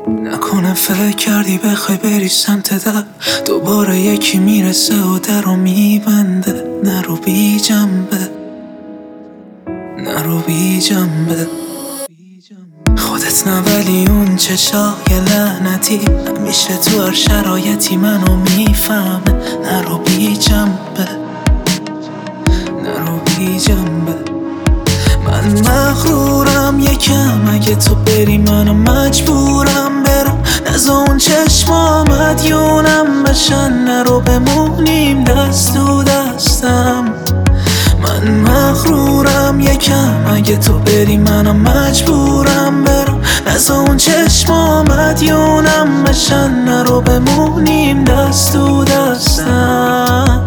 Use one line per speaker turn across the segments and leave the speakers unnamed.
نکنه فکر کردی بخوای بری سمت در، دوباره یکی میرسه و در رو میبنده. نرو بی جنبه، نرو بی جنبه. خودت نه ولی اون چشای لعنتی همیشه تو هر شرایطی منو میفهمه. نرو بی جنبه، نرو بی جنبه. من مغرورم یکم، اگه تو بری منو مجبورم برم. نزا اون چشما مدیونم بشن، نرو بمونیم دست تو دستم. من مغرورم یکم، اگه تو بری منم مجبورم برم. نزا اون چشما مدیونم بشن، نرو بمونیم دست تو دستم.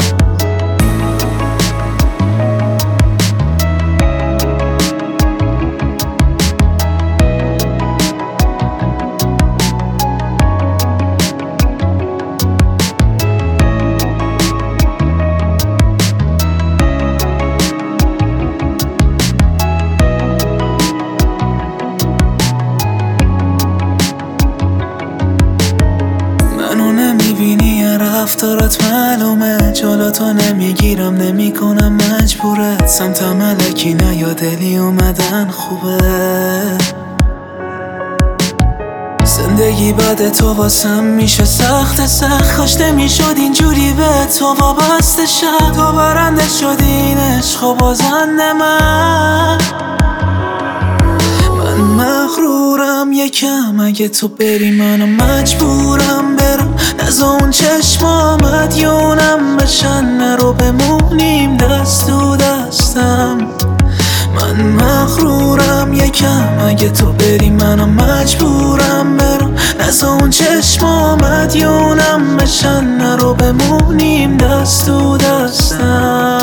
رفتارات معلومه، جلوتو نمیگیرم نمیکنم مجبورت. سمت ملکی نیا، دلی اومدن خوبه. زندگی بعد تو واسم میشه سخت کاش نمیشد اینجوری به تو وابسته شم. تو برنده شدی این عشق و بازنده من مغرورم یکم، اگه تو بری منم مجبورم برم. نزا اون چشما مدیونم بشن، نرو بمونیم دست تو دستم. من مغرورم یکم، اگه تو بری منم مجبورم برم. نزا اون چشما مدیونم بشن، نرو بمونیم دست تو دستم.